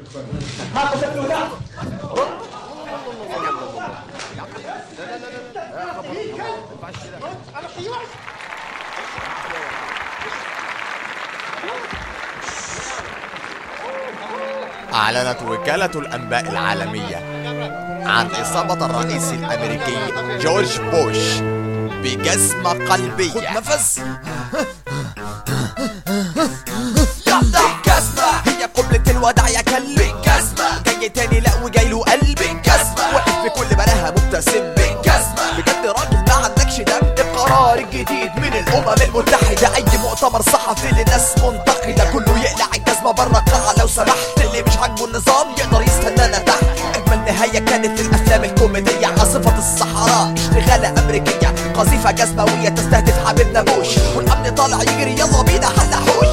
أعلنت وكالة الأنباء العالمية عن إصابة الرئيس الأمريكي جورج بوش بجزمة قلبية. خد نفس. بالجزمة هي قبلة الوداع يا كلب. بالجزمة جاي تاني لا وجاي له قلب. بالجزمة واقف في كل بلاها مبتسم. بالجزمة بجد راجل ما عندكش دم. القرار الجديد من الأمم المتحدة أي مؤتمر صحفي لناس منتقدة كله يقلع الجزمة برا القاعة لو سمحت. اللي مش عاجبه النظام يقدر يستنانا تحت. أجمل نهاية كانت الأفلام الكوميدية. عاصفة الصحراء اشتغالة أمريكية قذيفة جزموية تستهدف حبيبنا بوش والأمن طالع يجري يلا بينا حلحوش.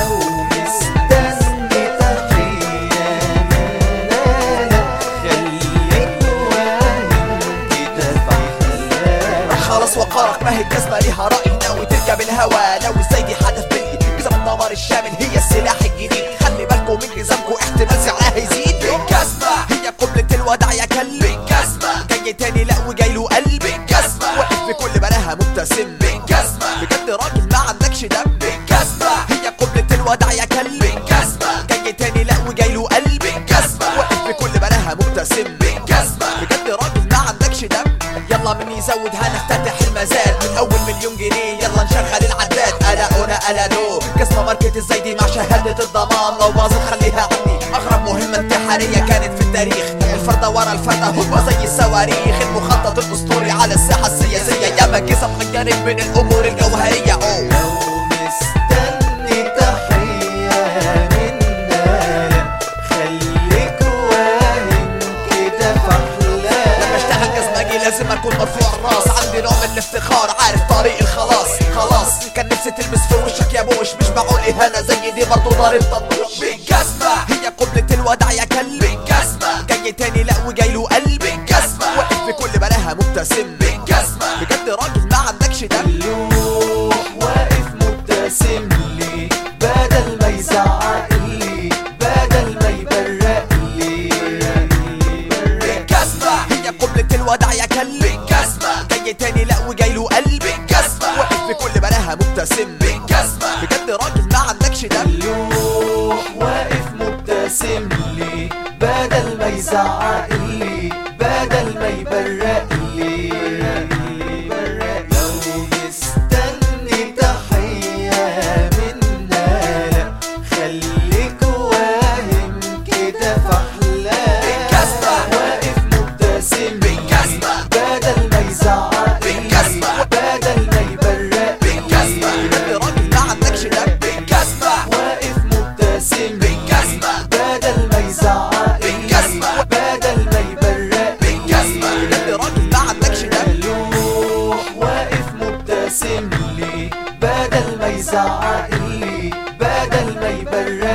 خلاص وقارك ما هي الجزمة ليها رأي ناوي تركب الهوا لو ازاي دي حدث بلي. جزم الدمار الشامل هي السلاح الجديد. خلي بالكم من جزمكم احتمال سعرها يزيد. بالجزمة هي قبلة الوداع يا كلب. بالجزمة جاي تاني لا وجاي له قلب. بالجزمة واقف في كل بلاها مبتسم. بالجزمة بجد راجل ما عندكش دم. بالجزمة هي قبلة الوداع يا كلب. بالجزمة جاي تاني لا وجاي له قلب. بالجزمة واقف في كل بلاها مبتسم. بالجزمة بجد راجل ما عندكش دم. يلا مني زود هنفتتح المزاد من اول مليون جنيه. يلا نشغل العداد الا الا دو. جزمة ماركة الزايدي مع شهادة الضمان. لو باظت خليها عني. اغرب مهمة انتحارية كانت في التاريخ. الفردة ورا الفردة هم زي الصواريخ. المخطط الاسطوري على الساحة السياسية. ياما جزم غيرت من الامور الجوهرية. لازم اكون مرفوع الراس. عندي نوع من الافتخار عارف طريق الخلاص. خلاص كان نفسي تلبس في وشك يا بوش. مش معقول اهانة زي دي برضو ضارب طنوش. بالجزمة هي قبلة الوداع يا كلب. بالجزمة جاي تاني لا وجاي له قلب. بالجزمة واقف في كل بلاها مبتسم. بالجزمة بجد راجل ما عندكش دم. واقف مبتسم لي بدل ما يزعق لي بدل ما يبرق لي. بالجزمة هي قبلة الوداع يا كلب. بالجزمة جاي تاني لا وجاي له قلب. بالجزمة واقف في كل بلاها مبتسم. بالجزمة بجد راجل ما عندكش دم. واقف مبتسم لي بدل ما يزعق لي بدل ما يبرق لي. لو مستني تحية منا لا خليك واهم كده في أحلام. بالجزمة واقف مبتسم بالجزمة بدل ما يزعق لي بالجزمة بدل ما يبرق لي. بالجزمة بجد راجل ما عندكش دم. بالجزمة واقف مبتسم بالجزمة بدل ما يزعق لي بالجزمة بدل ما يبرق لي. بالجزمة بجد راجل ما عندكش دم. واقف مبتسم لي بدل ما يزعق لي بدل ما يبرق